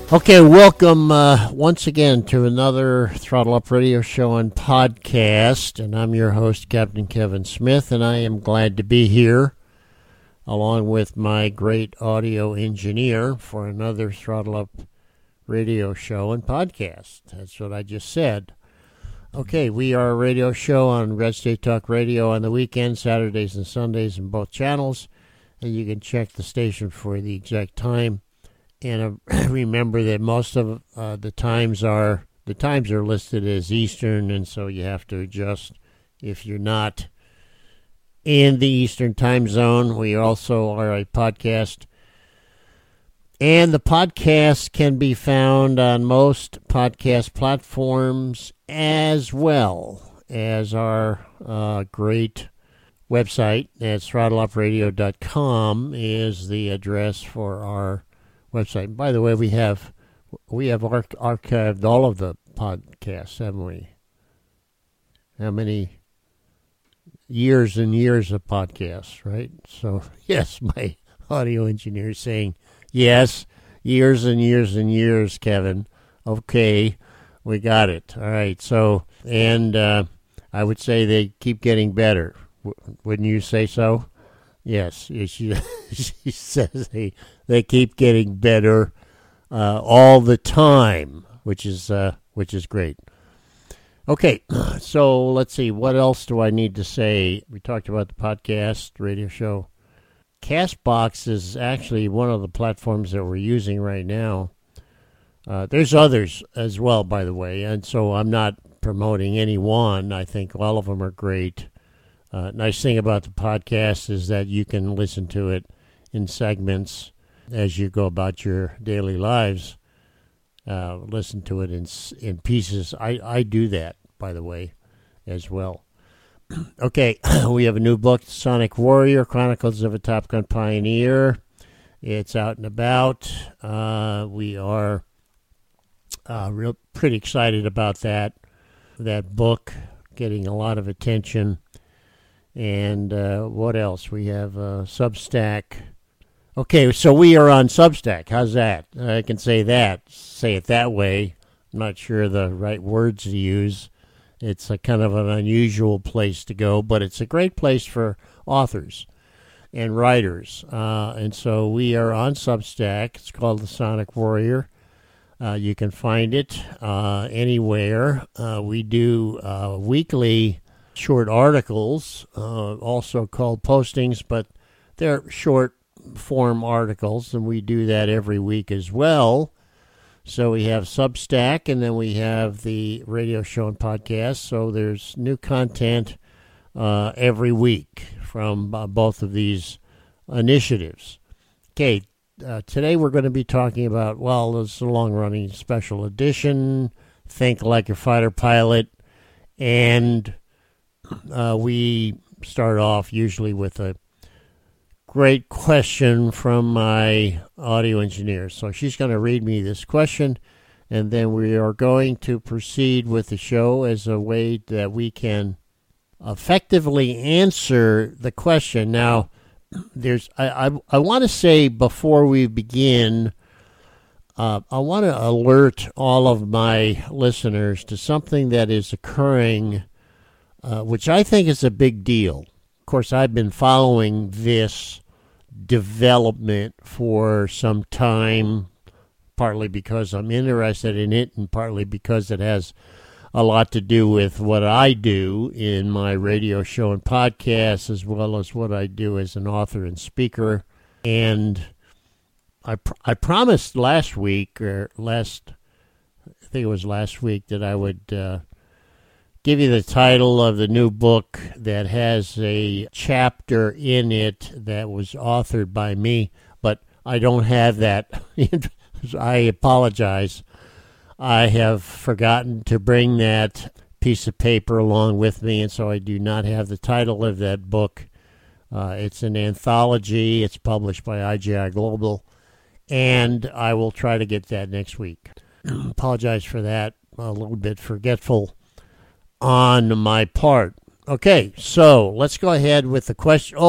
Okay, welcome once again to another Throttle Up Radio Show and podcast, and I'm your host, Captain Kevin Smith, and I am glad to be here along with my great audio engineer for another Throttle Up Radio Show and podcast. That's what I just said. Okay, we are a radio show on Red State Talk Radio on the weekends, Saturdays and Sundays in both channels, and you can check the station for the exact time. And remember that most of the times are listed as Eastern, and so you have to adjust if you're not in the Eastern time zone. We also are a podcast, and the podcast can be found on most podcast platforms as well as our great website. That's throttleUpRadio.com is the address for our website. By the way, we have archived all of the podcasts, haven't we? How many years and years of podcasts, right? So, yes, my audio engineer is saying, yes, years and years and years, Kevin. Okay, we got it. All right, so, and I would say they keep getting better. Wouldn't you say so? Yes, she says they keep getting better all the time, which is great. Okay, so let's see. What else do I need to say? We talked about the podcast, radio show. Castbox is actually one of the platforms that we're using right now. There's others as well, by the way, and so I'm not promoting any one. I think all of them are great. Nice thing about the podcast is that you can listen to it in segments as you go about your daily lives. Listen to it in pieces. I do that, by the way, as well. Okay, we have a new book, Sonic Warrior, Chronicles of a Top Gun Pioneer. It's out and about. We are pretty excited about that book, getting a lot of attention. And what else? We have Substack. Okay, so we are on Substack. How's that? I can say it that way. I'm not sure the right words to use. It's a kind of an unusual place to go, but it's a great place for authors and writers. And so we are on Substack. It's called The Sonic Warrior. You can find it anywhere. We do weekly short articles, also called postings, but they're short form articles, and we do that every week as well. So we have Substack, and then we have the radio show and podcast. So there's new content every week from both of these initiatives. Okay, today we're going to be talking about, well, this is a long-running special edition, Think Like a Fighter Pilot, and we start off usually with a great question from my audio engineer. So she's going to read me this question, and then we are going to proceed with the show as a way that we can effectively answer the question. Now, I want to say before we begin, I want to alert all of my listeners to something that is occurring, which I think is a big deal. Of course, I've been following this development for some time, partly because I'm interested in it and partly because it has a lot to do with what I do in my radio show and podcast, as well as what I do as an author and speaker. And I promised last week, I think it was last week, that I would give you the title of the new book that has a chapter in it that was authored by me, but I don't have that. I apologize. I have forgotten to bring that piece of paper along with me, and so I do not have the title of that book. It's an anthology. It's published by IGI Global, and I will try to get that next week. Apologize for that. A little bit forgetful on my part. Okay, so let's go ahead with the question.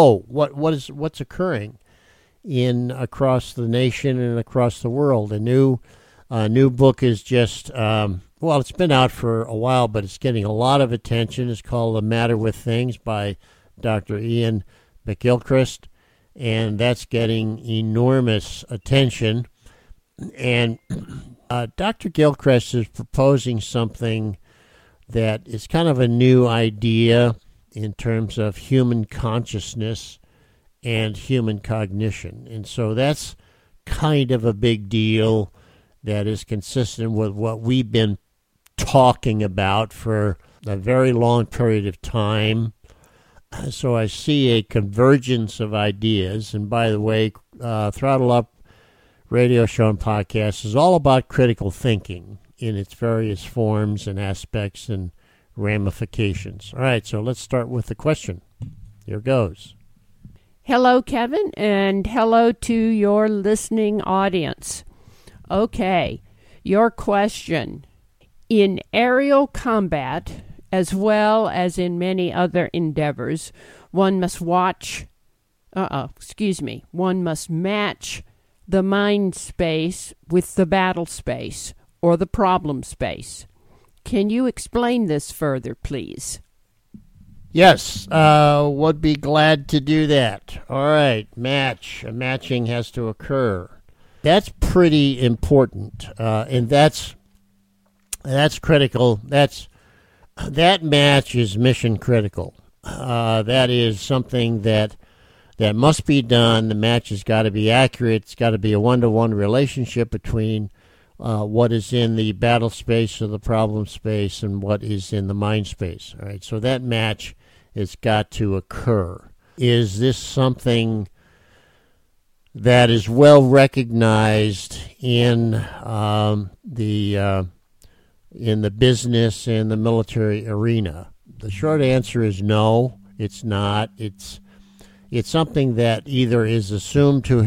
What's occurring across the nation and across the world? A new New book is just, it's been out for a while, but it's getting a lot of attention. It's called The Matter with Things by Dr. Ian McGilchrist, and that's getting enormous attention. And Dr. Gilchrist is proposing something that is kind of a new idea in terms of human consciousness and human cognition. And so that's kind of a big deal that is consistent with what we've been talking about for a very long period of time. So I see a convergence of ideas. And by the way, Throttle Up radio show and podcast is all about critical thinking in its various forms and aspects and ramifications. All right, so let's start with the question. Here goes. Hello, Kevin, and hello to your listening audience. Okay, your question. In aerial combat, as well as in many other endeavors, one must match the mind space with the battle space, or the problem space. Can you explain this further, please? Yes, would be glad to do that. All right, matching has to occur. That's pretty important, and that's critical. That match is mission critical. That is something that must be done. The match has got to be accurate. It's got to be a one-to-one relationship between what is in the battle space or the problem space and what is in the mind space. All right, so that match has got to occur. Is this something that is well recognized in the business and the military arena? The short answer is no, it's not. It's something that either is assumed to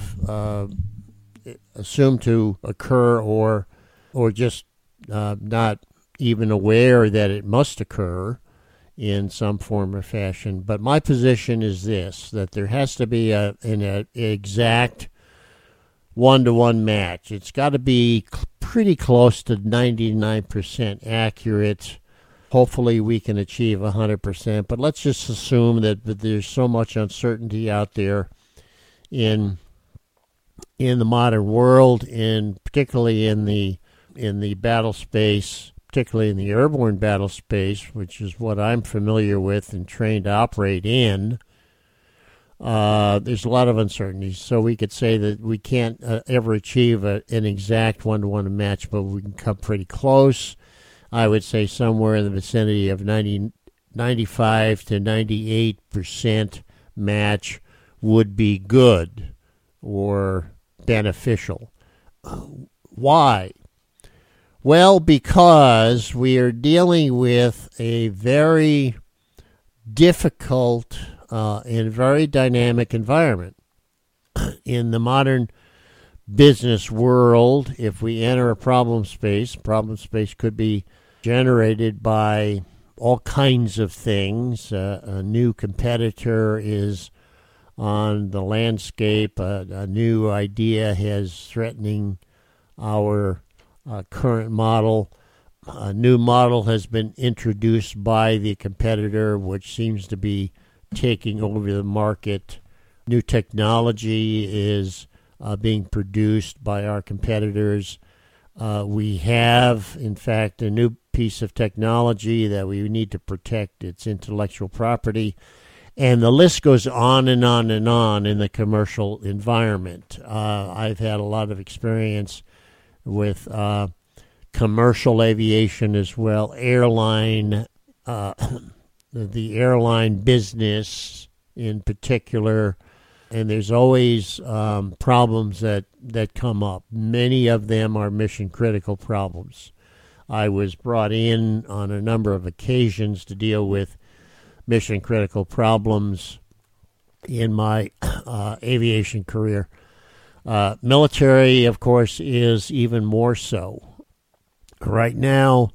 occur or just not even aware that it must occur in some form or fashion. But my position is this, that there has to be an exact one-to-one match. It's got to be pretty close to 99% accurate. Hopefully we can achieve 100%, but let's just assume that there's so much uncertainty out there in the modern world, and particularly in the battle space, particularly in the airborne battle space, which is what I'm familiar with and trained to operate in. There's a lot of uncertainties, so we could say that we can't ever achieve an exact one-to-one match, but we can come pretty close. I would say somewhere in the vicinity of 95 to 98% match would be good or beneficial. Why? Well, because we are dealing with a very difficult and very dynamic environment. In the modern business world, if we enter a problem space could be generated by all kinds of things. A new competitor is on the landscape. A new idea is threatening our current model. A new model has been introduced by the competitor, which seems to be taking over the market. New technology is being produced by our competitors. We have, in fact, a new piece of technology that we need to protect its intellectual property. And the list goes on and on and on in the commercial environment. I've had a lot of experience with commercial aviation as well, the airline business in particular. And there's always problems that come up. Many of them are mission-critical problems. I was brought in on a number of occasions to deal with mission-critical problems in my aviation career. Military, of course, is even more so. Right now,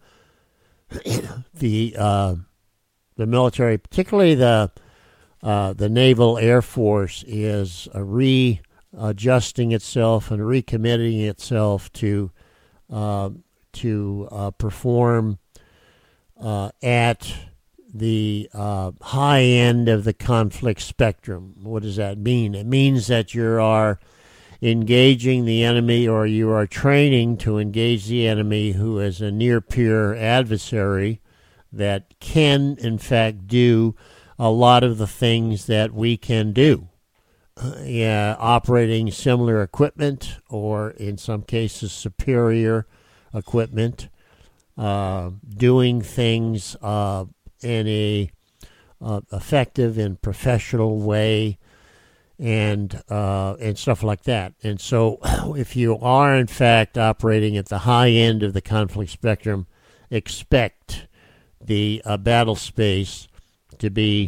the military, particularly the Naval Air Force, is readjusting itself and recommitting itself to perform at the high end of the conflict spectrum. What does that mean? It means that you are engaging the enemy, or you are training to engage the enemy, who is a near peer adversary that can, in fact, do a lot of the things that we can do. Operating similar equipment, or in some cases superior equipment, doing things in a effective and professional way, and stuff like that. And so, if you are in fact operating at the high end of the conflict spectrum, expect the battle space to be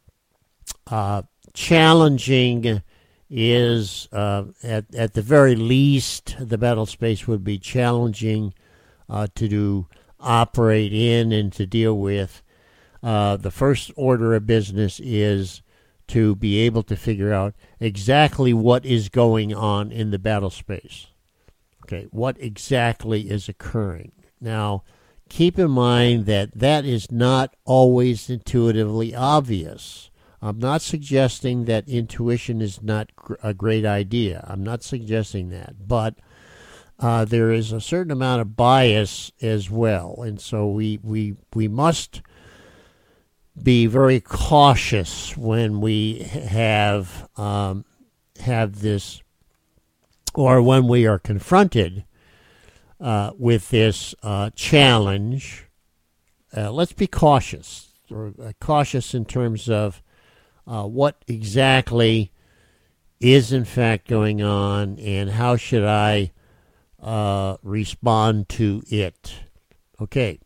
challenging. Is at the very least, the battle space would be challenging to operate in and to deal with. The first order of business is to be able to figure out exactly what is going on in the battle space. Okay, what exactly is occurring? Now, keep in mind that that is not always intuitively obvious. I'm not suggesting that intuition is not a great idea. I'm not suggesting that. But there is a certain amount of bias as well. And so we must be very cautious when we have this, or when we are confronted with this challenge. Let's be cautious, or cautious in terms of what exactly is in fact going on, and how should I respond to it. Okay,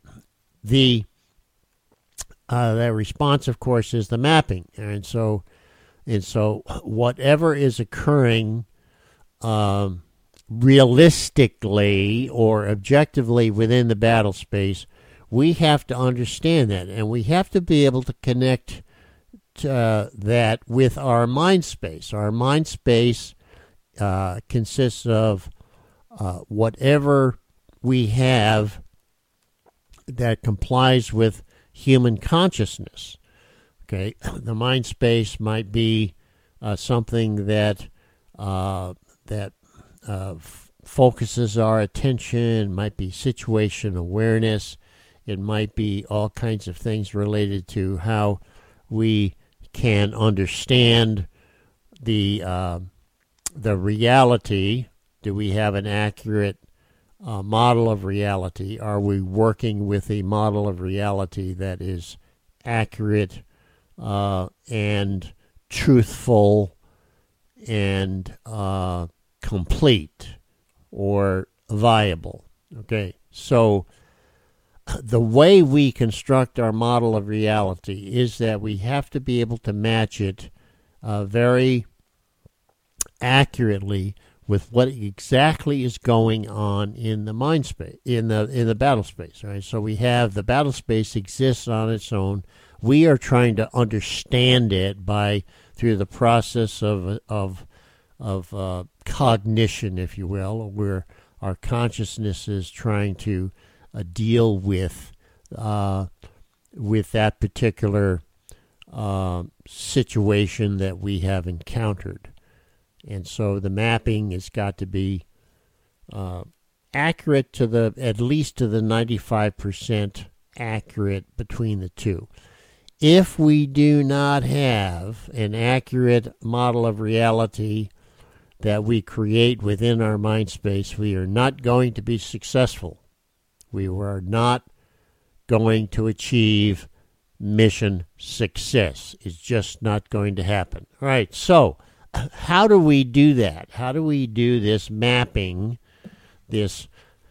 that response, of course, is the mapping, and so whatever is occurring realistically or objectively within the battle space, we have to understand that, and we have to be able to connect that with our mind space. Our mind space consists of whatever we have that complies with human consciousness. Okay, the mind space might be something that focuses our attention. It might be situation awareness. It might be all kinds of things related to how we can understand the reality. Do we have an accurate model of reality? Are we working with a model of reality that is accurate and truthful and complete or viable? Okay, so the way we construct our model of reality is that we have to be able to match it very accurately with what exactly is going on in the mind space, in the battle space. Right? So we have the battle space exists on its own. We are trying to understand it through the process of cognition, if you will, where our consciousness is trying to deal with that particular situation that we have encountered. And so the mapping has got to be accurate at least to the 95% accurate between the two. If we do not have an accurate model of reality that we create within our mind space, we are not going to be successful. We are not going to achieve mission success. It's just not going to happen. All right, so how do we do that? How do we do this mapping, this,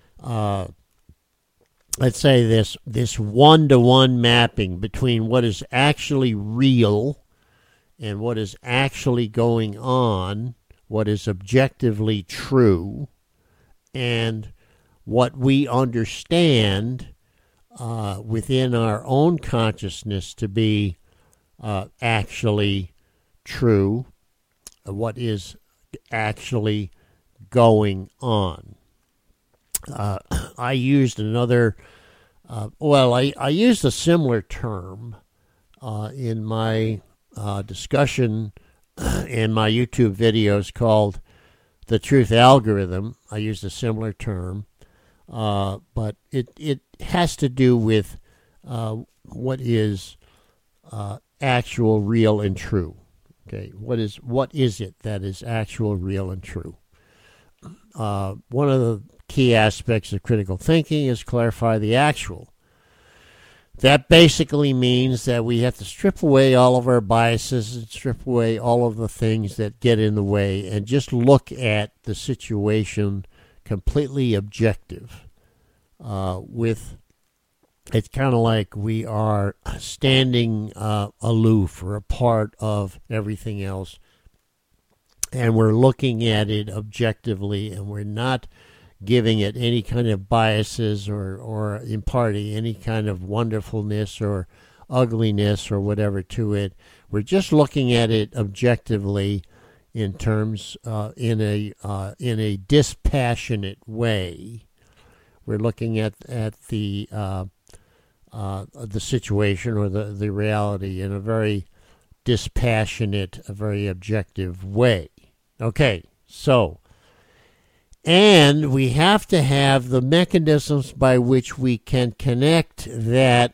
let's say this one-to-one mapping between what is actually real and what is actually going on, what is objectively true, and what we understand within our own consciousness to be actually true, what is actually going on. I used another, I used a similar term in my discussion in my YouTube videos called the truth algorithm. I used a similar term, but it has to do with what is actual, real, and true. Okay, what is it that is actual, real, and true? One of the key aspects of critical thinking is clarify the actual. That basically means that we have to strip away all of our biases and strip away all of the things that get in the way and just look at the situation completely objective. It's kind of like we are standing aloof or a part of everything else, and we're looking at it objectively, and we're not giving it any kind of biases or imparting any kind of wonderfulness or ugliness or whatever to it. We're just looking at it objectively in terms in a dispassionate way. We're looking at the situation or the reality in a very dispassionate, a very objective way. Okay, so. And we have to have the mechanisms by which we can connect that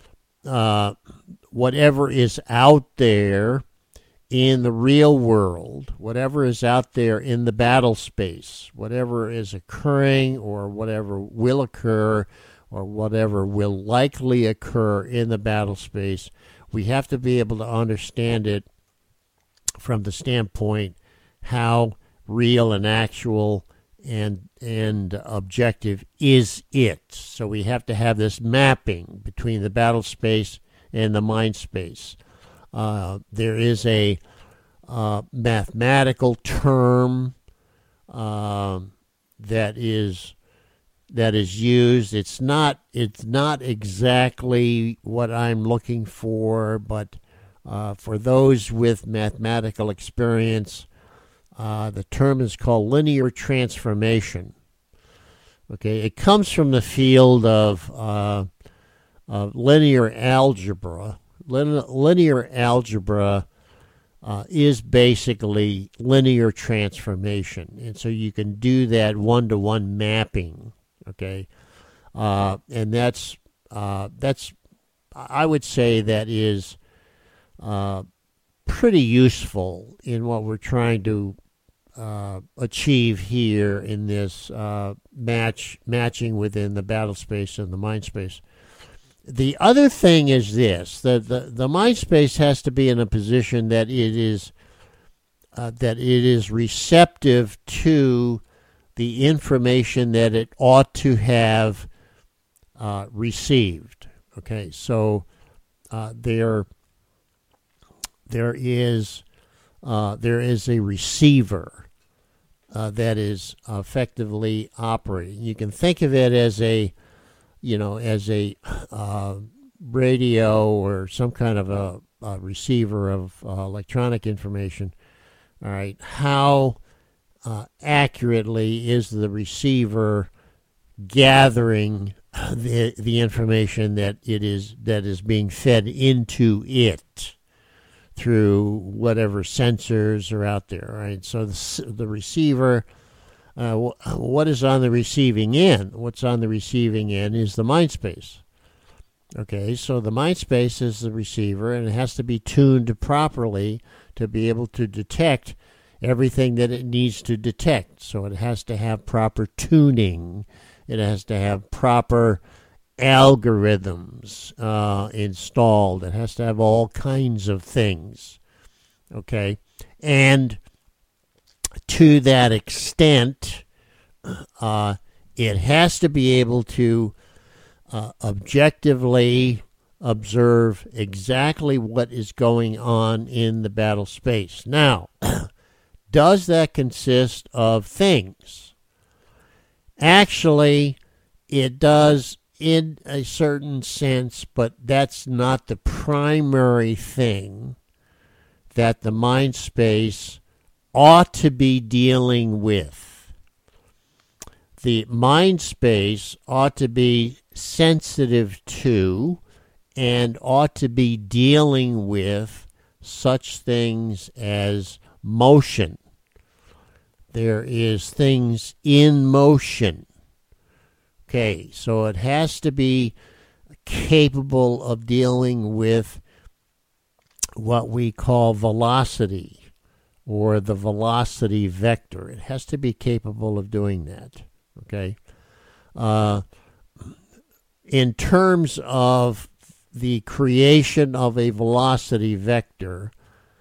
whatever is out there in the real world, whatever is out there in the battle space, whatever is occurring or whatever will occur or whatever will likely occur in the battle space, we have to be able to understand it from the standpoint how real and actual and objective is it. So we have to have this mapping between the battle space and the mind space. There is a mathematical term that is used. It's not exactly what I'm looking for, but for those with mathematical experience, the term is called linear transformation. Okay, it comes from the field of linear algebra. Linear algebra is basically linear transformation, and so you can do that one-to-one mapping. Okay, and that's I would say that is pretty useful in what we're trying to achieve here in this matching within the battle space and the mind space. The other thing is this: that the mind space has to be in a position that it is receptive to the information that it ought to have received. Okay, so there is a receiver that is effectively operating. You can think of it as a radio or some kind of a receiver of electronic information. All right, how accurately is the receiver gathering the information that is being fed into it through whatever sensors are out there, right? So the receiver, what is on the receiving end? What's on the receiving end is the mind space. Okay, so the mind space is the receiver, and it has to be tuned properly to be able to detect everything that it needs to detect. So it has to have proper tuning. It has to have proper algorithms installed. It has to have all kinds of things. Okay, and to that extent, it has to be able to objectively observe exactly what is going on in the battle space. Now, does that consist of things? Actually, it does in a certain sense, but that's not the primary thing that the mind space ought to be dealing with. the mind space ought to be sensitive to and ought to be dealing with such things as motion. There is things in motion. Okay, so it has to be capable of dealing with what we call velocity or the velocity vector. It has to be capable of doing that. Okay. In terms of the creation of a velocity vector,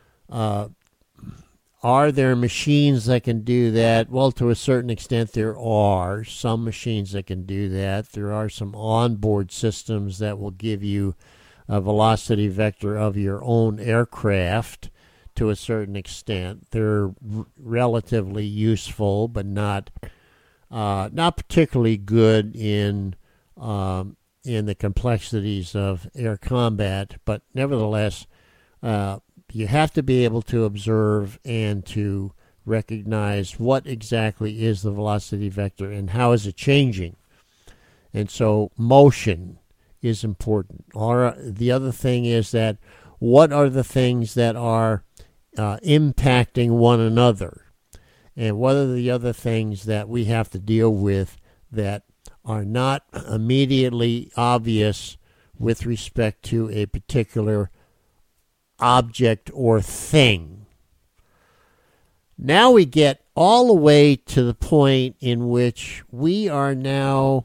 are there machines that can do that? Well, to a certain extent, there are some machines that can do that. There are some onboard systems that will give you a velocity vector of your own aircraft to a certain extent. They're relatively useful, but not particularly good in the complexities of air combat. But nevertheless, you have to be able to observe and to recognize what exactly is the velocity vector and how is it changing. And so motion is important. Or the other thing is that what are the things that are impacting one another, and what are the other things that we have to deal with that are not immediately obvious with respect to a particular object or thing. Now we get all the way to the point in which we are now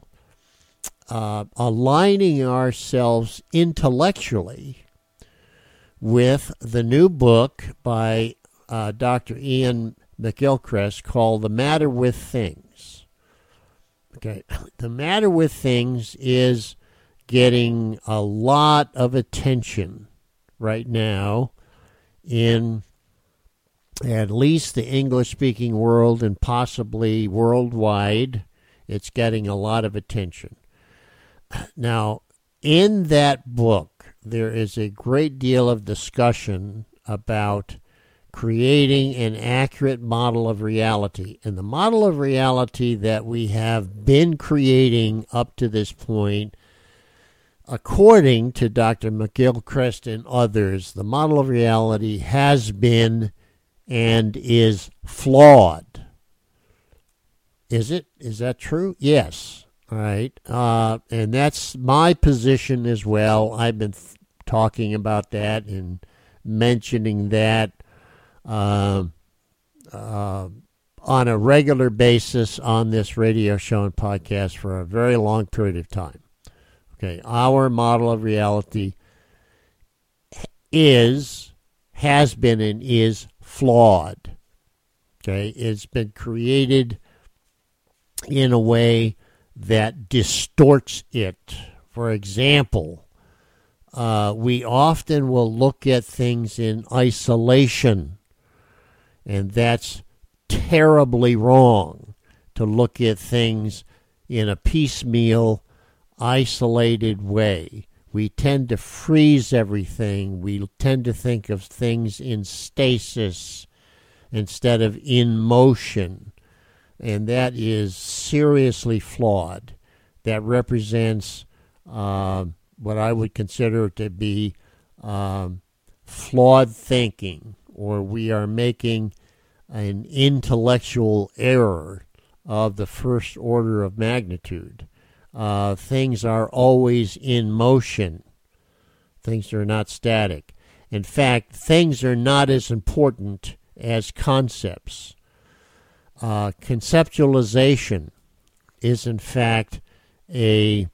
aligning ourselves intellectually with the new book by Dr. Ian McGilchrist called The Matter with Things. Okay, The Matter with Things is getting a lot of attention right now in at least the English-speaking world and possibly worldwide. It's getting a lot of attention. Now, in that book, there is a great deal of discussion about creating an accurate model of reality. And the model of reality that we have been creating up to this point, according to Dr. McGilchrist and others, the model of reality has been and is flawed. Is it? Is that true? Yes. All right. And that's my position as well. I've been talking about that and mentioning that on a regular basis on this radio show and podcast for a very long period of time. Okay, our model of reality has been and is flawed. Okay, it's been created in a way that distorts it. For example, we often will look at things in isolation, and that's terribly wrong, to look at things in a piecemeal, isolated way. We tend to freeze everything. We tend to think of things in stasis instead of in motion. And that is seriously flawed. That represents what I would consider to be flawed thinking, or we are making an intellectual error of the first order of magnitude. Things are always in motion. Things are not static. In fact, things are not as important as concepts. Conceptualization is, in fact, a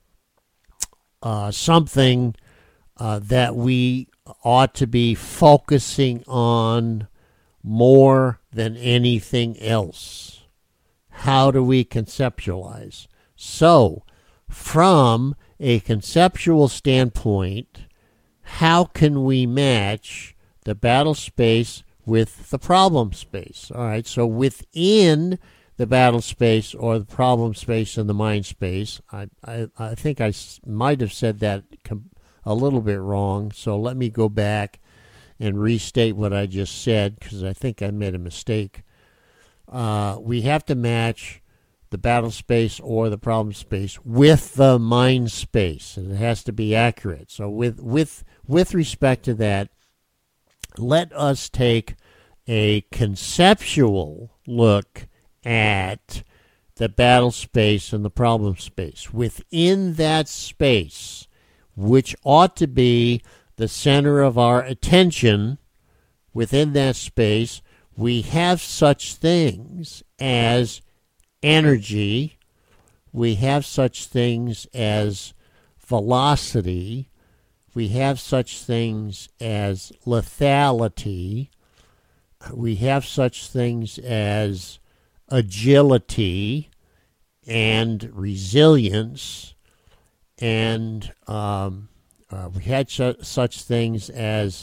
something that we ought to be focusing on more than anything else. How do we conceptualize? So, from a conceptual standpoint, how can we match the battle space with the problem space? All right, so within the battle space or the problem space and the mind space, I think I might have said that a little bit wrong, so let me go back and restate what I just said, because I think I made a mistake. We have to match the battle space or the problem space with the mind space. And it has to be accurate. So with respect to that, let us take a conceptual look at the battle space and the problem space. Within that space, which ought to be the center of our attention, within that space, we have such things as energy, we have such things as velocity, we have such things as lethality, we have such things as agility and resilience, and we had such things as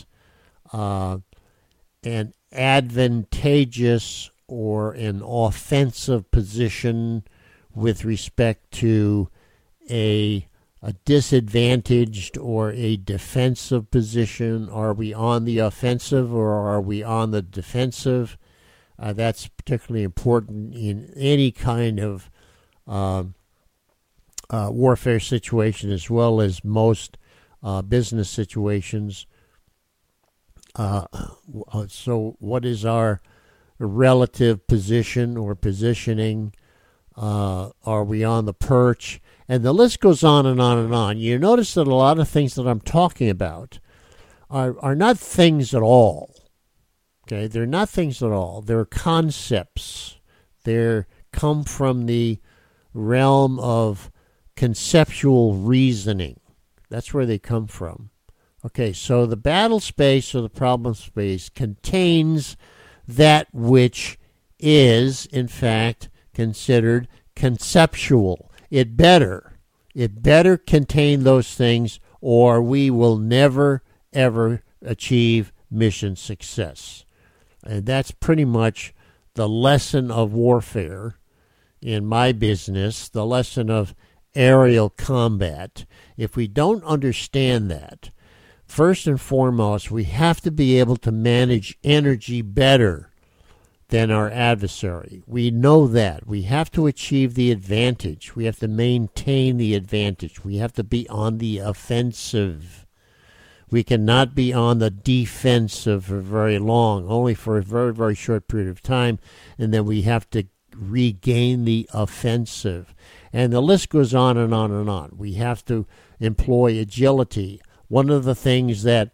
an advantageous or an offensive position with respect to a disadvantaged or a defensive position. Are we on the offensive or are we on the defensive? That's particularly important in any kind of warfare situation, as well as most business situations. So what is our relative position or positioning? Are we on the perch? And the list goes on and on and on. You notice that a lot of things that I'm talking about are not things at all. Okay, they're not things at all. They're concepts. They come from the realm of conceptual reasoning. That's where they come from. Okay, so the battle space or the problem space contains that which is, in fact, considered conceptual. It better contain those things, or we will never, ever achieve mission success. And that's pretty much the lesson of warfare in my business, the lesson of aerial combat. If we don't understand that, first and foremost, we have to be able to manage energy better than our adversary. We know that. We have to achieve the advantage. We have to maintain the advantage. We have to be on the offensive. We cannot be on the defensive for very long, only for a very, very short period of time, and then we have to regain the offensive. And the list goes on and on and on. We have to employ agility. One of the things that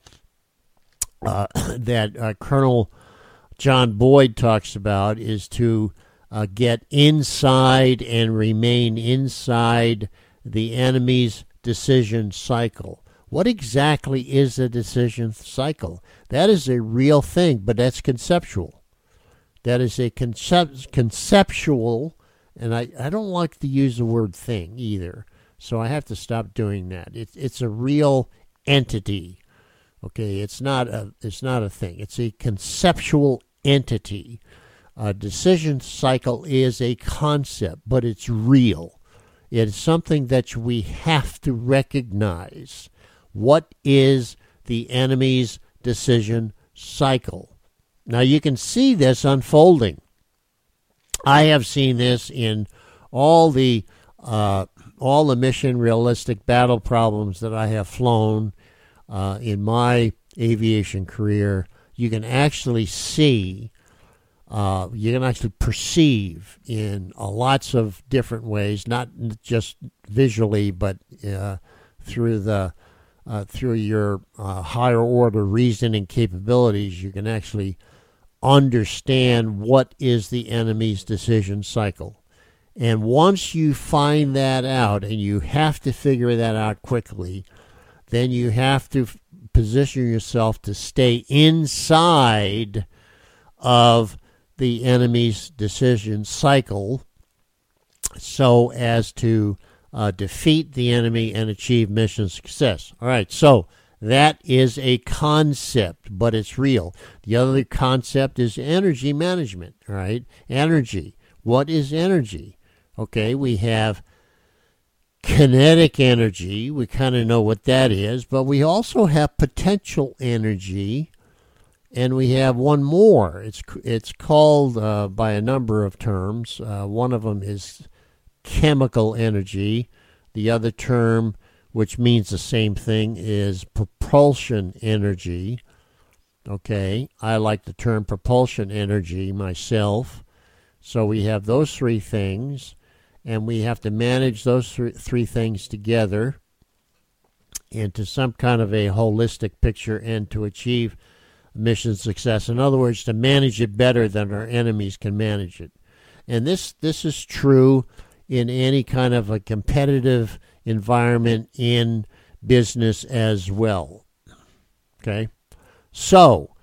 Colonel John Boyd talks about is to get inside and remain inside the enemy's decision cycle. What exactly is a decision cycle? That is a real thing, but that's conceptual. That is a conceptual, and I don't like to use the word thing either, so I have to stop doing that. It's a real entity. Okay, it's not a thing. It's a conceptual entity. A decision cycle is a concept, but it's real. It is something that we have to recognize. What is the enemy's decision cycle? Now you can see this unfolding. I have seen this in all the mission realistic battle problems that I have flown in my aviation career. You can actually see, you can actually perceive in lots of different ways, not just visually, but through your higher order reasoning capabilities. You can actually understand what is the enemy's decision cycle. And once you find that out, and you have to figure that out quickly, then you have to position yourself to stay inside of the enemy's decision cycle so as to defeat the enemy and achieve mission success. All right, so that is a concept, but it's real. The other concept is energy management, all right? Energy. What is energy? Okay, we have kinetic energy. We kind of know what that is, but we also have potential energy, and we have one more. It's called by a number of terms. One of them is chemical energy. The other term, which means the same thing, is propulsion energy. Okay, I like the term propulsion energy myself. So we have those three things, and we have to manage those three things together into some kind of a holistic picture and to achieve mission success. In other words, to manage it better than our enemies can manage it. And this is true in any kind of a competitive environment in business as well. Okay? So,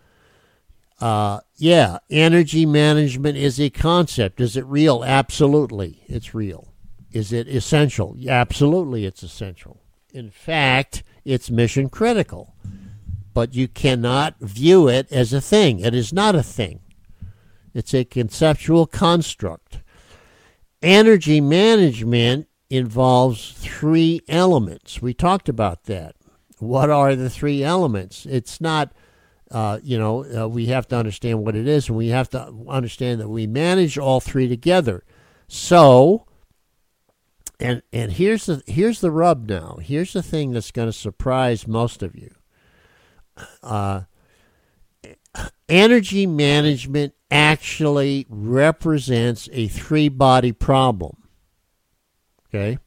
energy management is a concept. Is it real? Absolutely, it's real. Is it essential? Absolutely, it's essential. In fact, it's mission critical. But you cannot view it as a thing. It is not a thing. It's a conceptual construct. Energy management involves three elements. We talked about that. What are the three elements? It's not, we have to understand what it is, and we have to understand that we manage all three together. So, and here's the rub now. Here's the thing that's going to surprise most of you. Energy management actually represents a three-body problem. Okay?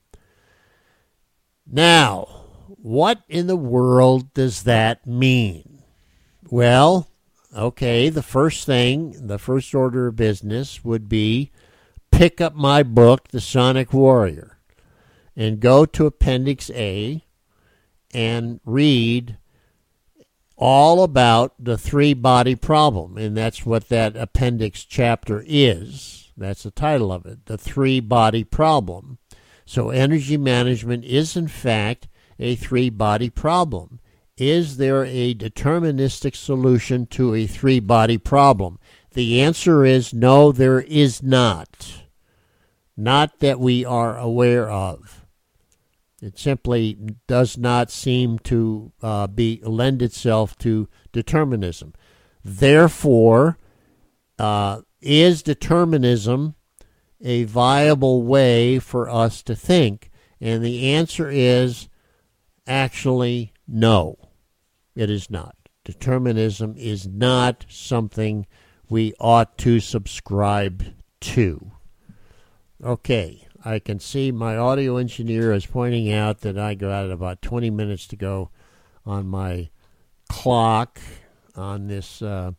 Now, what in the world does that mean? Well, okay, the first order of business would be pick up my book, The Sonic Warrior, and go to Appendix A and read all about the three-body problem, and that's what that appendix chapter is. That's the title of it, the three-body problem. So energy management is, in fact, a three-body problem. Is there a deterministic solution to a three-body problem? The answer is no, there is not. Not that we are aware of. It simply does not seem to lend itself to determinism. Therefore, is determinism a viable way for us to think? And the answer is actually no, it is not. Determinism is not something we ought to subscribe to. Okay. I can see my audio engineer is pointing out that I got about 20 minutes to go on my clock on this. I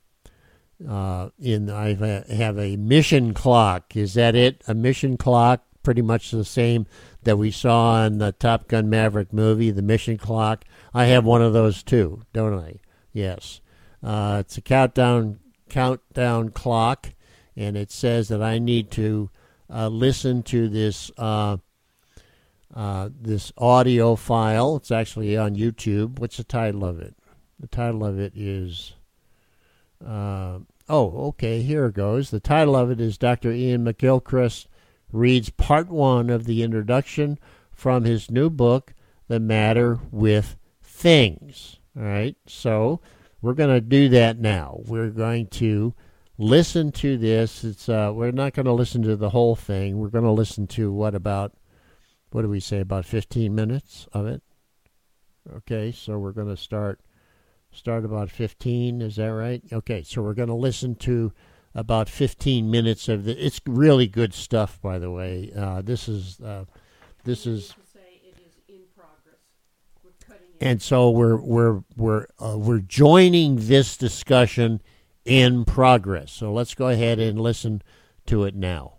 have a mission clock. Is that it? A mission clock, pretty much the same that we saw in the Top Gun Maverick movie, the mission clock. I have one of those too, don't I? Yes. It's a countdown clock, and it says that I need to listen to this this audio file. It's actually on YouTube. What's the title of it? The title of it is here it goes. The title of it is Dr. Ian McGilchrist reads part 1 of the introduction from his new book, The Matter with Things. All right, so we're going to do that now. We're going to listen to this. It's we're not going to listen to the whole thing. We're going to listen to about 15 minutes of it. Okay, so we're going to start about 15. Is that right? Okay, so we're going to listen to about 15 minutes of the. It's really good stuff, by the way. This is. And so we're joining this discussion in progress. So let's go ahead and listen to it now.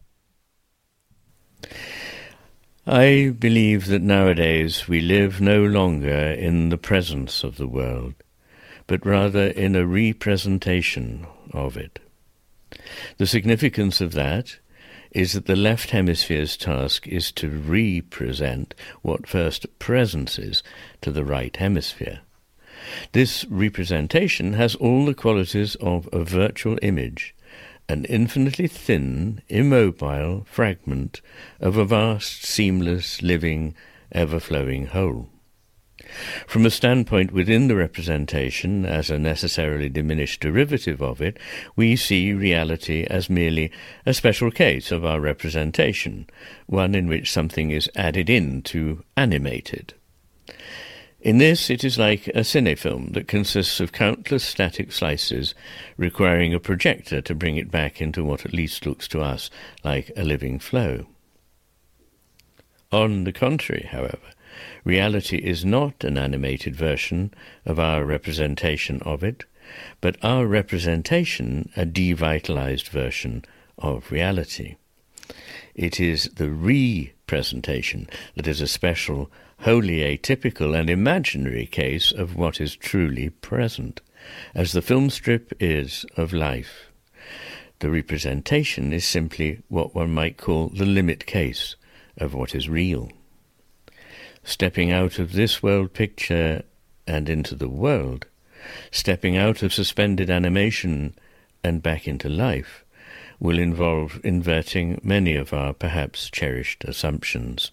I believe that nowadays we live no longer in the presence of the world, but rather in a representation of it. The significance of that is that the left hemisphere's task is to represent what first presences to the right hemisphere. This representation has all the qualities of a virtual image, an infinitely thin, immobile fragment of a vast, seamless, living, ever-flowing whole. From a standpoint within the representation, as a necessarily diminished derivative of it, we see reality as merely a special case of our representation, one in which something is added in to animate it. In this, it is like a cinefilm that consists of countless static slices requiring a projector to bring it back into what at least looks to us like a living flow. On the contrary, however, reality is not an animated version of our representation of it, but our representation a devitalized version of reality. It is the representation that is a special, wholly atypical and imaginary case of what is truly present, as the film strip is of life. The representation is simply what one might call the limit case of what is real. Stepping out of this world picture and into the world, stepping out of suspended animation and back into life, will involve inverting many of our perhaps cherished assumptions.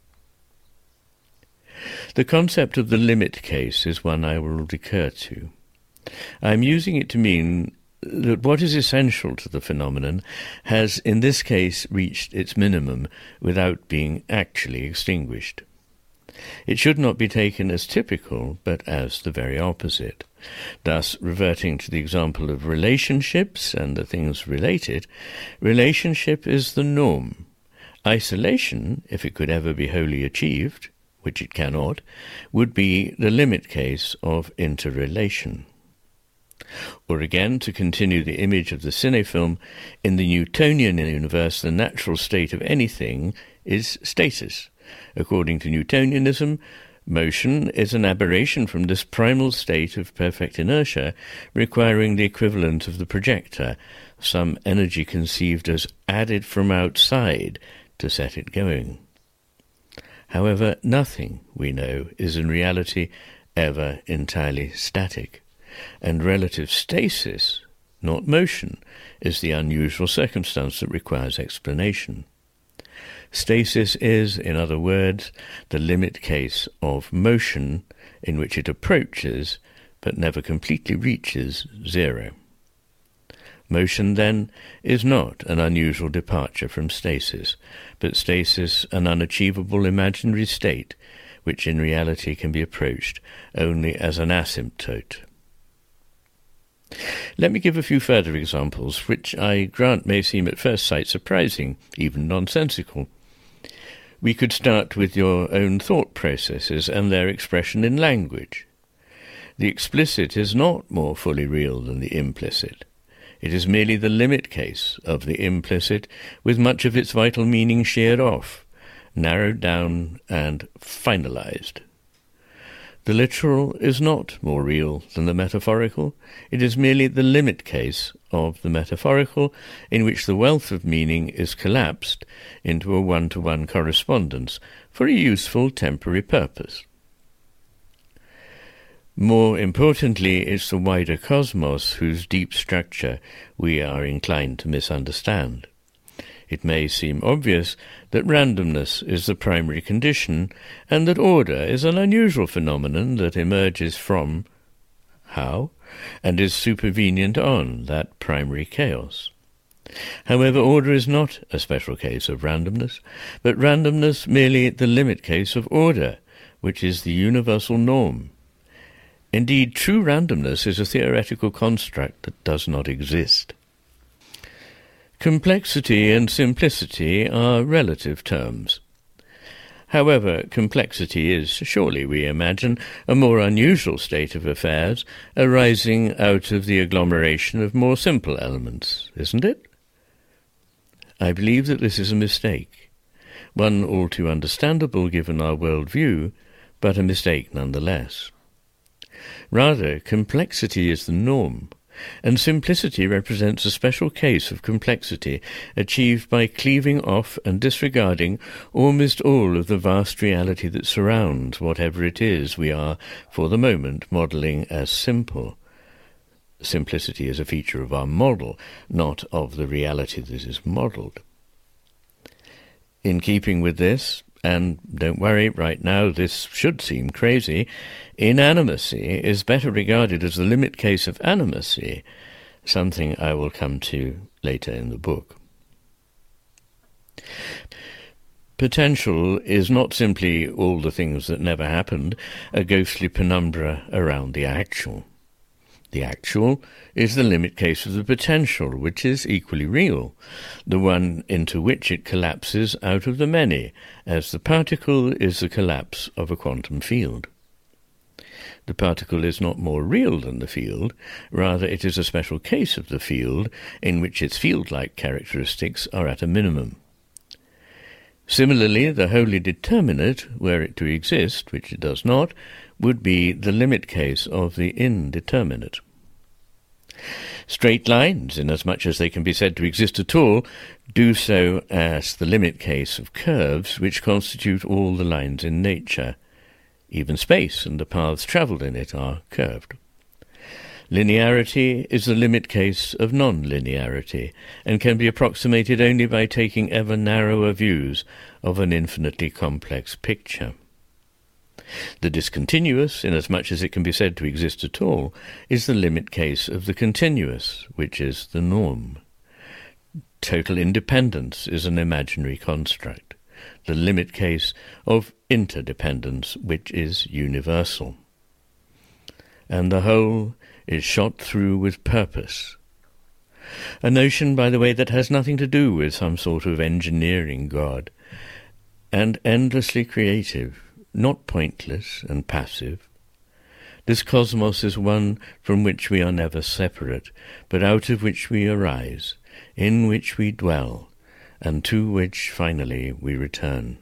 The concept of the limit case is one I will recur to. I am using it to mean that what is essential to the phenomenon has in this case reached its minimum without being actually extinguished. It should not be taken as typical, but as the very opposite. Thus, reverting to the example of relationships and the things related, relationship is the norm. Isolation, if it could ever be wholly achieved, which it cannot, would be the limit case of interrelation. Or again, to continue the image of the cinefilm, in the Newtonian universe the natural state of anything is stasis. According to Newtonianism, motion is an aberration from this primal state of perfect inertia, requiring the equivalent of the projector, some energy conceived as added from outside to set it going. However, nothing, we know, is in reality ever entirely static, and relative stasis, not motion, is the unusual circumstance that requires explanation. Stasis is, in other words, the limit case of motion in which it approaches but never completely reaches zero. Motion, then, is not an unusual departure from stasis, but stasis an unachievable imaginary state which in reality can be approached only as an asymptote. Let me give a few further examples, which I grant may seem at first sight surprising, even nonsensical. We could start with your own thought processes and their expression in language. The explicit is not more fully real than the implicit. It is merely the limit case of the implicit, with much of its vital meaning sheared off, narrowed down, and finalized. The literal is not more real than the metaphorical. It is merely the limit case of the metaphorical, in which the wealth of meaning is collapsed into a one-to-one correspondence for a useful temporary purpose. More importantly, it's the wider cosmos whose deep structure we are inclined to misunderstand. It may seem obvious that randomness is the primary condition, and that order is an unusual phenomenon that emerges from how, and is supervenient on that primary chaos. However, order is not a special case of randomness, but randomness merely the limit case of order, which is the universal norm. Indeed, true randomness is a theoretical construct that does not exist. Complexity and simplicity are relative terms. However, complexity is, surely we imagine, a more unusual state of affairs arising out of the agglomeration of more simple elements, isn't it? I believe that this is a mistake, one all too understandable given our worldview, but a mistake nonetheless. Rather, complexity is the norm, and simplicity represents a special case of complexity achieved by cleaving off and disregarding almost all of the vast reality that surrounds whatever it is we are, for the moment, modelling as simple. Simplicity is a feature of our model, not of the reality that is modelled. In keeping with this, and don't worry, right now this should seem crazy, inanimacy is better regarded as the limit case of animacy, something I will come to later in the book. Potential is not simply all the things that never happened, a ghostly penumbra around the actual. The actual is the limit case of the potential, which is equally real, the one into which it collapses out of the many, as the particle is the collapse of a quantum field. The particle is not more real than the field, rather it is a special case of the field in which its field-like characteristics are at a minimum. Similarly, the wholly determinate, were it to exist, which it does not, would be the limit case of the indeterminate. Straight lines, inasmuch as they can be said to exist at all, do so as the limit case of curves which constitute all the lines in nature. Even space and the paths travelled in it are curved. Linearity is the limit case of non-linearity, and can be approximated only by taking ever narrower views of an infinitely complex picture. The discontinuous, inasmuch as it can be said to exist at all, is the limit case of the continuous, which is the norm. Total independence is an imaginary construct, the limit case of interdependence, which is universal. And the whole is shot through with purpose. A notion, by the way, that has nothing to do with some sort of engineering God, and endlessly creative, not pointless and passive. This cosmos is one from which we are never separate, but out of which we arise, in which we dwell, and to which finally we return.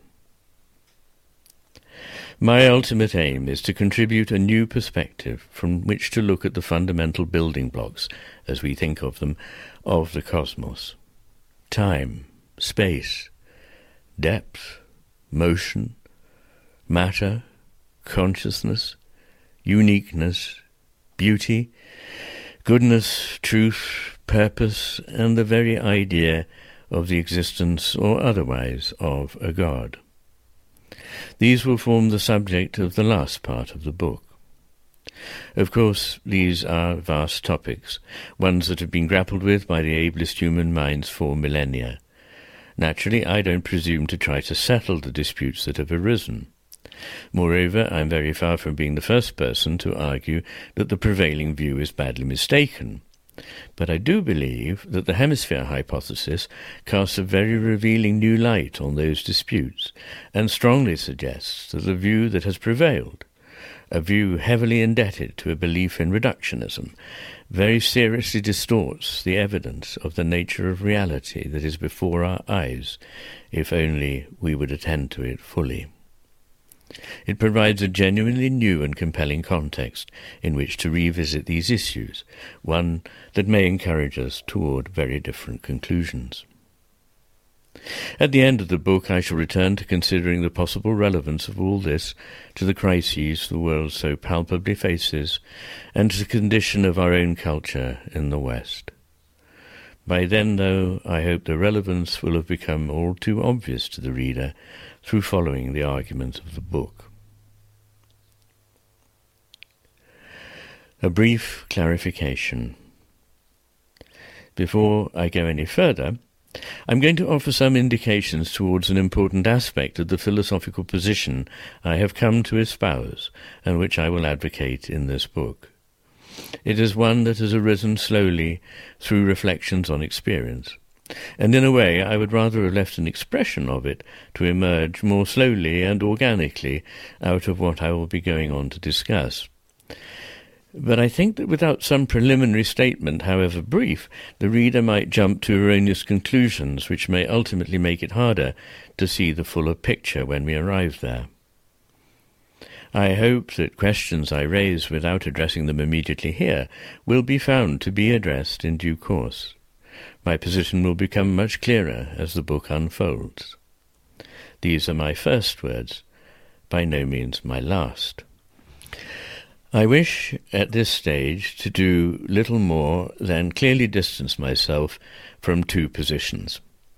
My ultimate aim is to contribute a new perspective from which to look at the fundamental building blocks, as we think of them, of the cosmos. Time, space, depth, motion, matter, consciousness, uniqueness, beauty, goodness, truth, purpose, and the very idea of the existence or otherwise of a God. These will form the subject of the last part of the book. Of course, these are vast topics, ones that have been grappled with by the ablest human minds for millennia. Naturally, I don't presume to try to settle the disputes that have arisen. Moreover, I am very far from being the first person to argue that the prevailing view is badly mistaken. But I do believe that the hemisphere hypothesis casts a very revealing new light on those disputes, and strongly suggests that the view that has prevailed, a view heavily indebted to a belief in reductionism, very seriously distorts the evidence of the nature of reality that is before our eyes, if only we would attend to it fully. It provides a genuinely new and compelling context in which to revisit these issues, one that may encourage us toward very different conclusions. At the end of the book I shall return to considering the possible relevance of all this to the crises the world so palpably faces, and to the condition of our own culture in the West. By then, though, I hope the relevance will have become all too obvious to the reader through following the arguments of the book. A brief clarification. Before I go any further, I'm going to offer some indications towards an important aspect of the philosophical position I have come to espouse, and which I will advocate in this book. It is one that has arisen slowly through reflections on experience, and in a way I would rather have left an expression of it to emerge more slowly and organically out of what I will be going on to discuss. But I think that without some preliminary statement, however brief, the reader might jump to erroneous conclusions which may ultimately make it harder to see the fuller picture when we arrive there. I hope that questions I raise without addressing them immediately here will be found to be addressed in due course. My position will become much clearer as the book unfolds. These are my first words, by no means my last. I wish at this stage to do little more than clearly distance myself from two positions.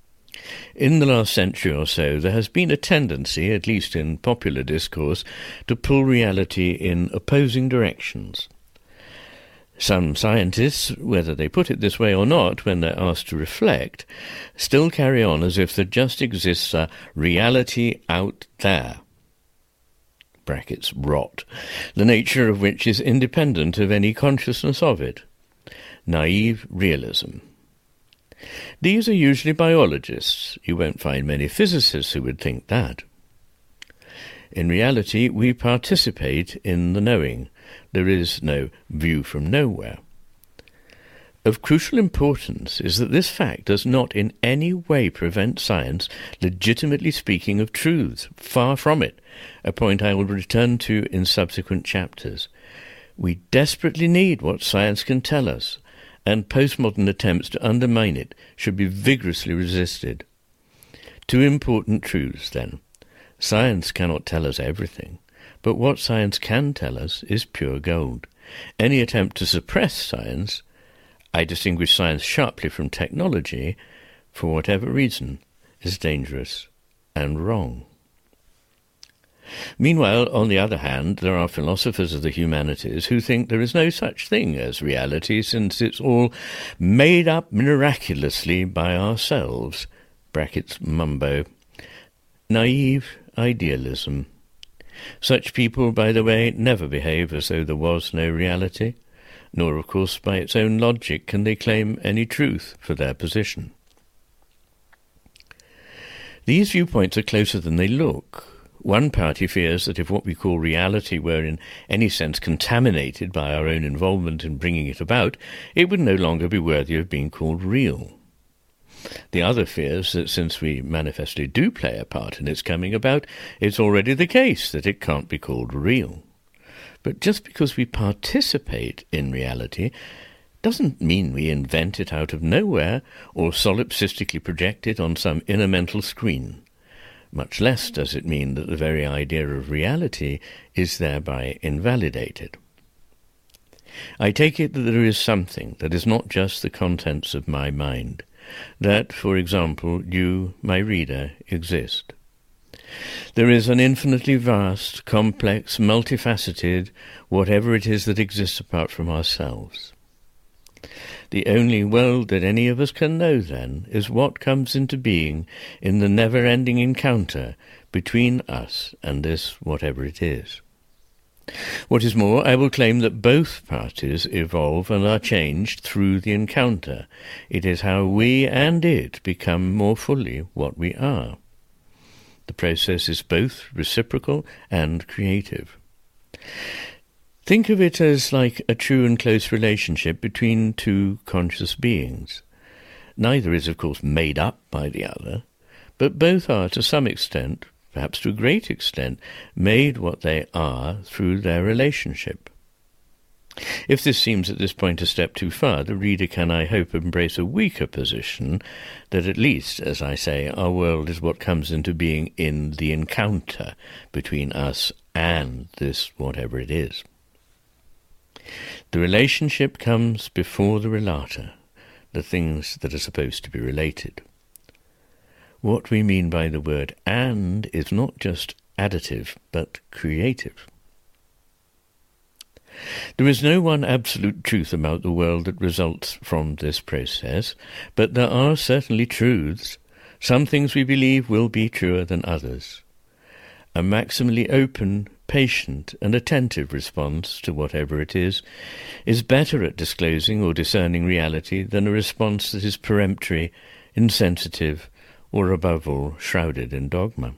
In the last century or so, there has been a tendency, at least in popular discourse, to pull reality in opposing directions. Some scientists, whether they put it this way or not when they're asked to reflect, still carry on as if there just exists a reality out there, brackets rot, the nature of which is independent of any consciousness of it. Naive realism. These are usually biologists. You won't find many physicists who would think that. In reality, we participate in the knowing. There is no view from nowhere. Of crucial importance is that this fact does not in any way prevent science legitimately speaking of truths. Far from it, a point I will return to in subsequent chapters. We desperately need what science can tell us, and postmodern attempts to undermine it should be vigorously resisted. Two important truths, then. Science cannot tell us everything, but what science can tell us is pure gold. Any attempt to suppress science, I distinguish science sharply from technology, for whatever reason, is dangerous and wrong. Meanwhile, on the other hand, there are philosophers of the humanities who think there is no such thing as reality, since it's all made up miraculously by ourselves, brackets mumbo. Naive idealism. Such people, by the way, never behave as though there was no reality, nor, of course, by its own logic can they claim any truth for their position. These viewpoints are closer than they look. One party fears that if what we call reality were in any sense contaminated by our own involvement in bringing it about, it would no longer be worthy of being called real. The other fears that since we manifestly do play a part in its coming about, it's already the case that it can't be called real. But just because we participate in reality doesn't mean we invent it out of nowhere or solipsistically project it on some inner mental screen. Much less does it mean that the very idea of reality is thereby invalidated. I take it that there is something that is not just the contents of my mind, that, for example, you, my reader, exist. There is an infinitely vast, complex, multifaceted, whatever it is that exists apart from ourselves. The only world that any of us can know, then, is what comes into being in the never-ending encounter between us and this whatever it is. What is more, I will claim that both parties evolve and are changed through the encounter. It is how we and it become more fully what we are. The process is both reciprocal and creative. Think of it as like a true and close relationship between two conscious beings. Neither is, of course, made up by the other, but both are, to some extent, perhaps to a great extent, made what they are through their relationship. If this seems at this point a step too far, the reader can, I hope, embrace a weaker position, that at least, as I say, our world is what comes into being in the encounter between us and this whatever it is. The relationship comes before the relata, the things that are supposed to be related. What we mean by the word "and" is not just additive, but creative. There is no one absolute truth about the world that results from this process, but there are certainly truths. Some things we believe will be truer than others. A maximally open, patient, and attentive response to whatever it is better at disclosing or discerning reality than a response that is peremptory, insensitive, or above all, shrouded in dogma.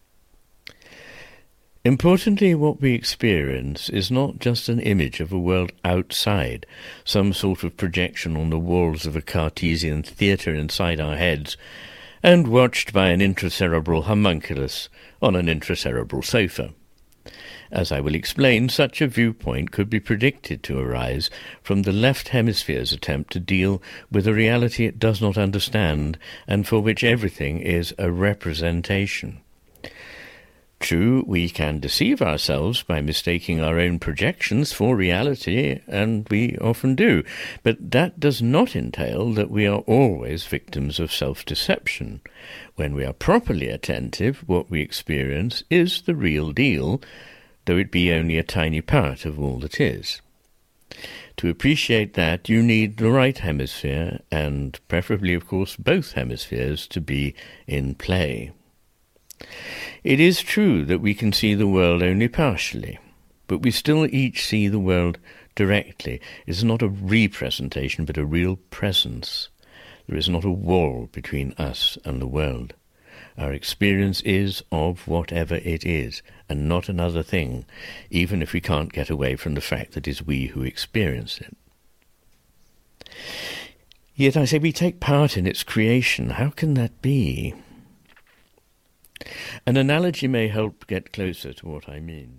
Importantly, what we experience is not just an image of a world outside, some sort of projection on the walls of a Cartesian theatre inside our heads, and watched by an intracerebral homunculus on an intracerebral sofa. As I will explain, such a viewpoint could be predicted to arise from the left hemisphere's attempt to deal with a reality it does not understand and for which everything is a representation. True, we can deceive ourselves by mistaking our own projections for reality, and we often do, but that does not entail that we are always victims of self-deception. When we are properly attentive, what we experience is the real deal, though it be only a tiny part of all that is. To appreciate that, you need the right hemisphere, and preferably, of course, both hemispheres to be in play. It is true that we can see the world only partially, but we still each see the world directly. It is not a representation, but a real presence. There is not a wall between us and the world. Our experience is of whatever it is, and not another thing, even if we can't get away from the fact that it is we who experience it. Yet I say we take part in its creation. How can that be? An analogy may help get closer to what I mean.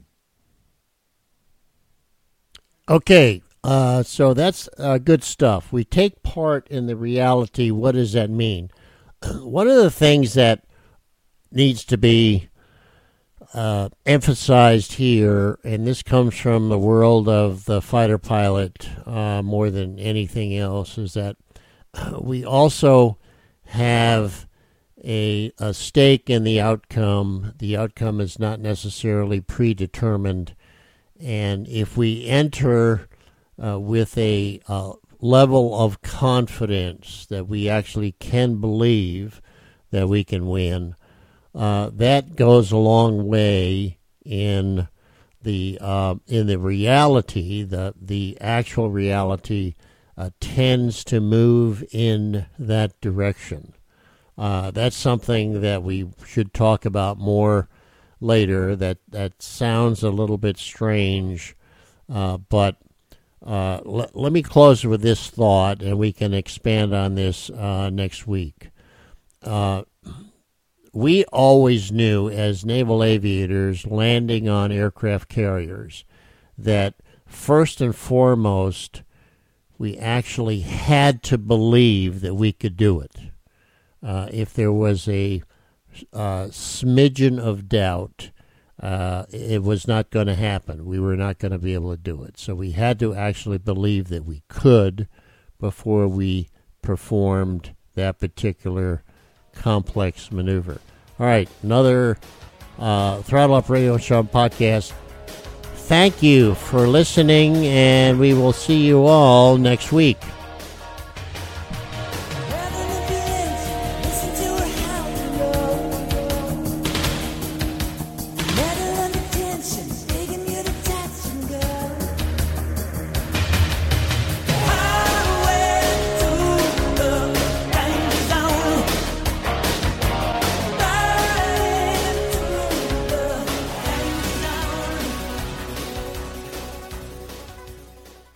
Okay, so that's good stuff. We take part in the reality. What does that mean? One of the things that needs to be emphasized here, and this comes from the world of the fighter pilot more than anything else, is that we also have a stake in the outcome. The outcome is not necessarily predetermined, and if we enter with a level of confidence that we actually can believe that we can win, that goes a long way in the reality. The actual reality tends to move in that direction. That's something that we should talk about more later. That sounds a little bit strange, but let me close with this thought, and we can expand on this next week. We always knew, as naval aviators landing on aircraft carriers, that first and foremost, we actually had to believe that we could do it. If there was a smidgen of doubt, it was not going to happen. We were not going to be able to do it. So we had to actually believe that we could before we performed that particular complex maneuver. All right, another Throttle Up Radio Show podcast. Thank you for listening, and we will see you all next week.